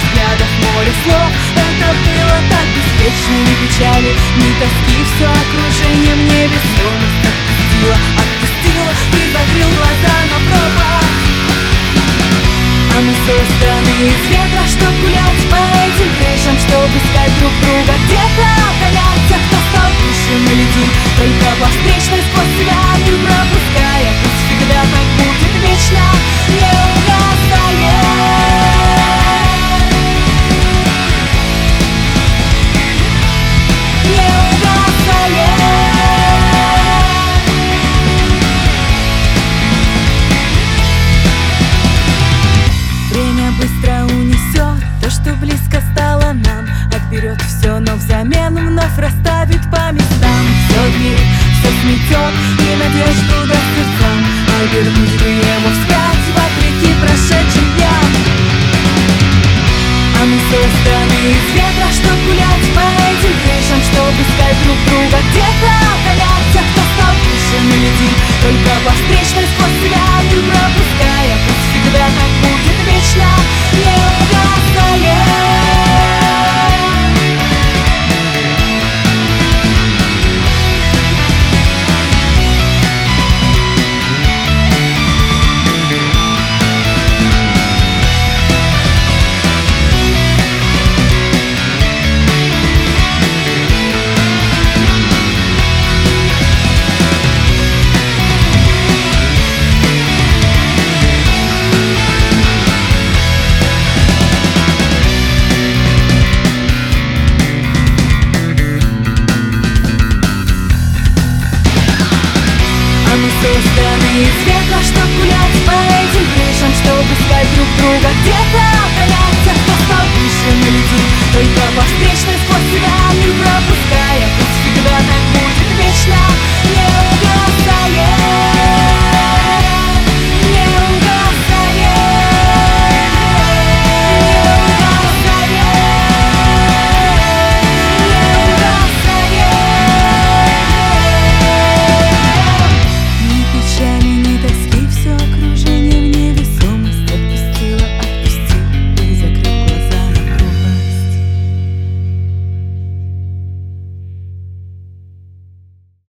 взглядов, море слов. Это было так беспечно, ни печали, ни тоски. Все окружение мне весомость отпустила, отпустила. И закрыл глаза на пропасть. А мы созданы из ветра, чтоб гулять по этим крышам, чтоб искать друг друга. Где-то околять тех, кто стал выше. Мы летим только по встречной сквозь себя, не пропуская. Пусть всегда так будет вечно, не угасая. Отберет все, но взамен вновь расставит по местам. Все дверь, все сметет, и надежду даст сердцам. А вернуть бы его вспять, вопреки прошедшим дням. А мы созданы из ветра, чтоб гулять по этим крышам, чтоб искать друг друга. Где-то околять тех, кто стал выше. Мы летим только по встречной сквозь себя, не пропуская. Пусть всегда так будет вечно, не угасая. Созданы из ветра, чтоб гулять по этим крышам, чтоб искать друг друга. Где-то околять тех, кто стал выше. Мы летим только по встречной сквозь себя, не пропуская. Пусть всегда так будет вечно, не